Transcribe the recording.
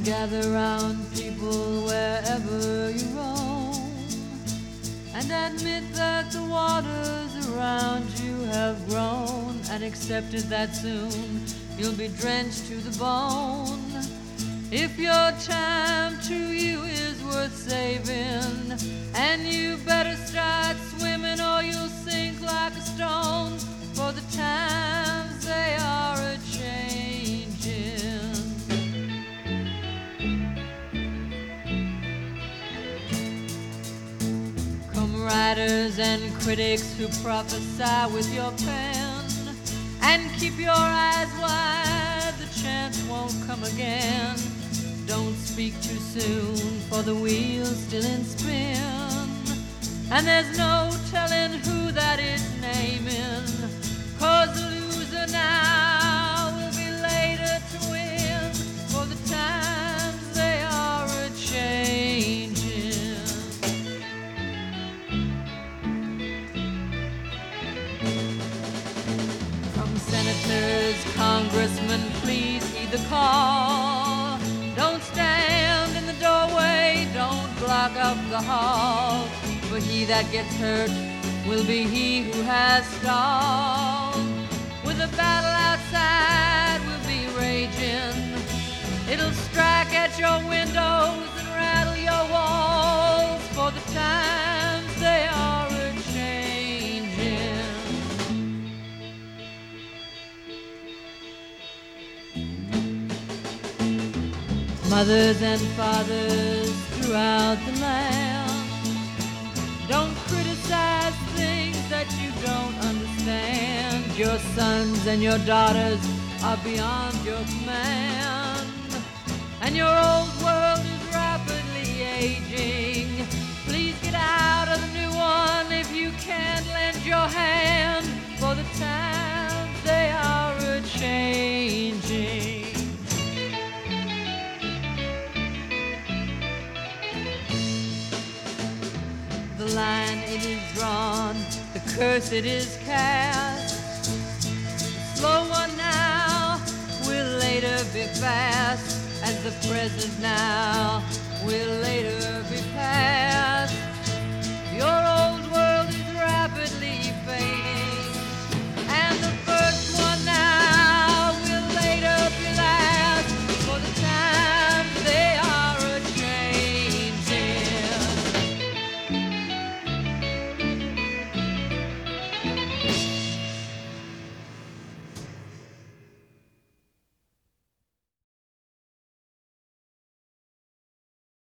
gather round people wherever you roam, and admit that the waters around you have grown, and accepted that soon you'll be drenched to the bone. If your time to you is worth saving, and you better start swimming or you'll sink like a stone, for the times they are a-changing. Come writers and critics who prophesy with your pen, and keep your eyes wide, the chance won't come again. Don't speak too soon, for the wheel's still in spin, and there's no telling who that is naming, 'cause the loser now will be later to win, for the times they are a-changing. From senators, congressmen, please heed the call. Don't stand in the doorway, don't block up the hall, for he that gets hurt will be he who has stalled. With a battle outside will be raging, it'll strike at your windows and rattle your walls, for the times they are a-changing. Mothers and fathers throughout the land, don't criticize things that you don't understand. Your sons and your daughters are beyond your command, and your old world is rapidly aging. Please get out of the new one if you can't lend your hand, for the times they are a-changing. The line it is drawn, the curse it is cast. The slow one now will later be fast, as the present now will later be past.